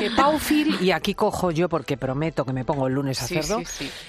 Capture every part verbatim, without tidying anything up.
Eh, Paufil, y aquí cojo yo porque prometo que me pongo el lunes a Sí, hacerlo, sí, sí.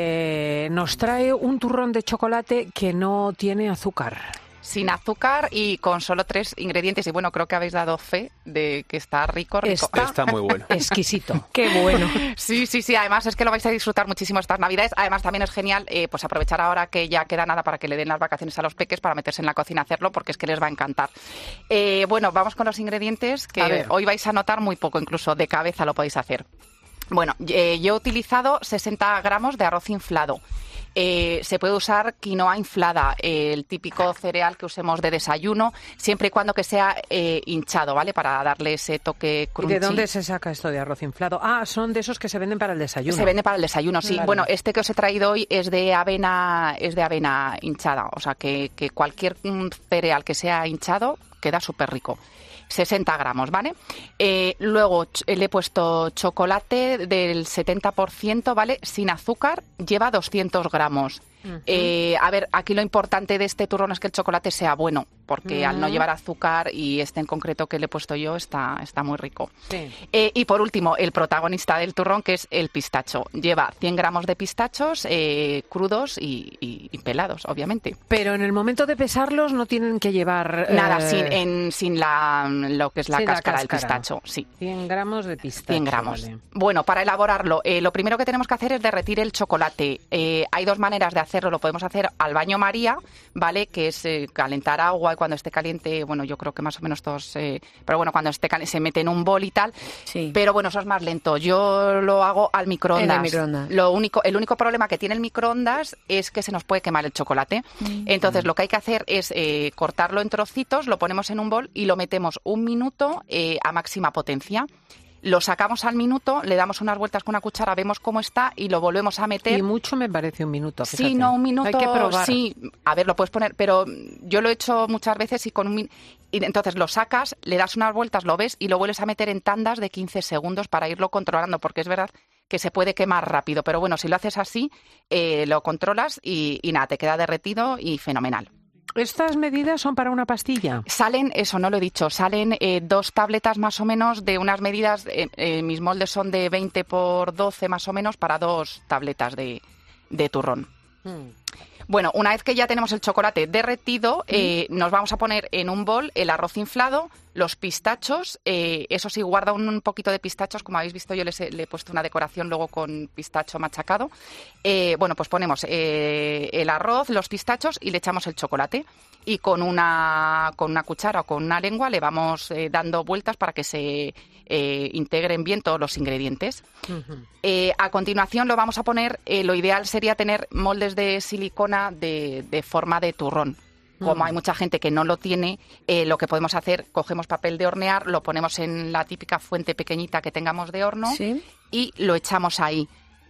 Eh, nos trae un turrón de chocolate que no tiene azúcar. Sin azúcar y con solo tres ingredientes. Y bueno, creo que habéis dado fe de que está rico, rico. Está, Está muy bueno. Exquisito. Qué bueno. Sí, sí, sí. Además es que lo vais a disfrutar muchísimo estas Navidades. Además también es genial eh, pues aprovechar ahora que ya queda nada para que le den las vacaciones a los peques para meterse en la cocina a hacerlo porque es que les va a encantar. Eh, bueno, vamos con los ingredientes que hoy vais a notar muy poco. Incluso de cabeza lo podéis hacer. Bueno, eh, yo he utilizado sesenta gramos de arroz inflado. Eh, se puede usar quinoa inflada, eh, el típico cereal que usemos de desayuno, siempre y cuando que sea eh, hinchado, ¿vale? Para darle ese toque crunchy. ¿Y de dónde se saca esto de arroz inflado? Ah, son de esos que se venden para el desayuno. Se vende para el desayuno, sí. Claro. Bueno, este que os he traído hoy es de avena, es de avena hinchada, o sea que, que cualquier mm, cereal que sea hinchado queda súper rico. sesenta gramos, ¿vale? Eh, luego ch- le he puesto chocolate del setenta por ciento, ¿vale? Sin azúcar, lleva doscientos gramos. Uh-huh. Eh, a ver, aquí lo importante de este turrón es que el chocolate sea bueno, porque uh-huh. al no llevar azúcar y este en concreto que le he puesto yo está, está muy rico. Sí. Eh, y por último, el protagonista del turrón, que es el pistacho. Lleva cien gramos de pistachos eh, crudos y, y, y pelados, obviamente. Pero en el momento de pesarlos no tienen que llevar... Nada, eh... sin, en, sin la, lo que es la, sin cáscara, la cáscara del pistacho, sí. cien gramos de pistacho. cien gramos. Vale. Bueno, para elaborarlo, eh, lo primero que tenemos que hacer es derretir el chocolate. Eh, hay dos maneras de hacerlo. Lo podemos hacer al baño María, ¿vale? Que es eh, calentar agua y cuando esté caliente, bueno, yo creo que más o menos todos... Eh, pero bueno, cuando esté caliente se mete en un bol y tal. Sí. Pero bueno, eso es más lento. Yo lo hago al microondas. En el microondas. Lo único, el único problema que tiene el microondas es que se nos puede quemar el chocolate. Mm. Entonces, lo que hay que hacer es eh, cortarlo en trocitos, lo ponemos en un bol y lo metemos un minuto eh, a máxima potencia. Lo sacamos al minuto, le damos unas vueltas con una cuchara, vemos cómo está y lo volvemos a meter. Y mucho me parece un minuto, fíjate. Sí, no, un minuto. Hay que probar. Sí, a ver, lo puedes poner, pero yo lo he hecho muchas veces y con un min- y entonces lo sacas, le das unas vueltas, lo ves y lo vuelves a meter en tandas de quince segundos para irlo controlando, porque es verdad que se puede quemar rápido, pero bueno, si lo haces así, eh, lo controlas y, y nada, te queda derretido y fenomenal. ¿Estas medidas son para una pastilla? Salen, eso no lo he dicho, salen eh, dos tabletas más o menos de unas medidas, eh, eh, mis moldes son de veinte por doce más o menos para dos tabletas de, de turrón. Hmm. Bueno, una vez que ya tenemos el chocolate derretido, eh, nos vamos a poner en un bol el arroz inflado, los pistachos, eh, eso sí, guarda un, un poquito de pistachos, como habéis visto yo les he, le he puesto una decoración luego con pistacho machacado. Eh, bueno, pues ponemos eh, el arroz, los pistachos y le echamos el chocolate y con una, con una cuchara o con una lengua le vamos eh, dando vueltas para que se eh, integren bien todos los ingredientes. Uh-huh. Eh, a continuación lo vamos a poner, eh, lo ideal sería tener moldes de silicona de, de forma de turrón. Como hay mucha gente que no lo tiene, eh, lo que podemos hacer, cogemos papel de hornear, lo ponemos en la típica fuente pequeñita que tengamos de horno, ¿sí? Y lo echamos ahí.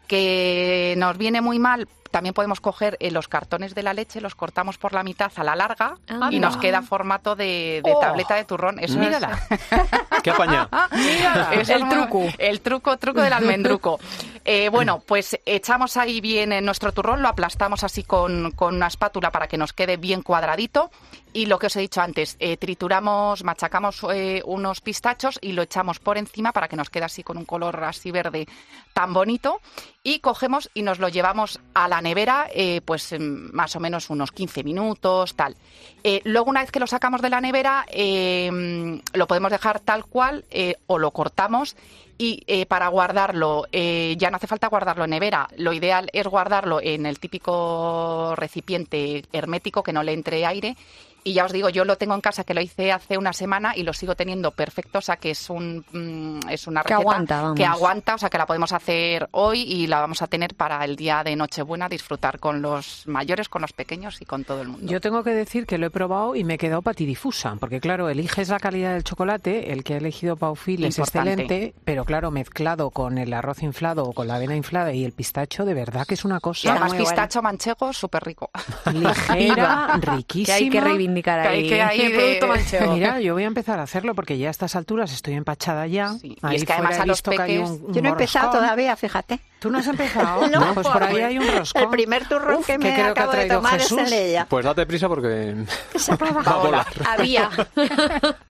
Que nos viene muy mal, también podemos coger eh, los cartones de la leche, los cortamos por la mitad a la larga ah, y no. nos queda formato de, de oh. tableta de turrón. Eso Mírala. Es... ¡Qué apaña! Eso el es truco. Muy... El truco, truco del almendruco. Eh, bueno, pues echamos ahí bien en nuestro turrón, lo aplastamos así con, con una espátula para que nos quede bien cuadradito. Y lo que os he dicho antes, eh, trituramos, machacamos eh, unos pistachos y lo echamos por encima para que nos quede así con un color así verde tan bonito. Y cogemos y nos lo llevamos a la nevera, eh, pues más o menos unos quince minutos, tal. Eh, luego, una vez que lo sacamos de la nevera, eh, lo podemos dejar tal cual eh, o lo cortamos. Y eh, para guardarlo, eh, ya no hace falta guardarlo en nevera. Lo ideal es guardarlo en el típico recipiente hermético que no le entre aire. Y ya os digo, yo lo tengo en casa, que lo hice hace una semana y lo sigo teniendo perfecto, o sea que es un mm, es una receta que aguanta, vamos. que aguanta, o sea que la podemos hacer hoy y la vamos a tener para el día de Nochebuena, disfrutar con los mayores, con los pequeños y con todo el mundo. Yo tengo que decir que lo he probado y me he quedado patidifusa, porque claro, eliges la calidad del chocolate, el que ha elegido Paufil es excelente, pero claro, mezclado con el arroz inflado o con la avena inflada y el pistacho, de verdad que es una cosa... Y además pistacho bueno. manchego, súper rico. Ligera, riquísima. Que hay que reivindicar. Ahí. Que hay que hay el producto manchego. Mira, yo voy a empezar a hacerlo porque ya a estas alturas estoy empachada ya. Sí. Y es que además a los peques... Un, un yo no he empezado roscón. Todavía, fíjate. ¿Tú no has empezado? No, no pues por ahí hay un roscón. El primer turrón Uf, que me creo acabo que ha de tomar Jesús. es el de ella. Pues date prisa porque se va a volar. Había.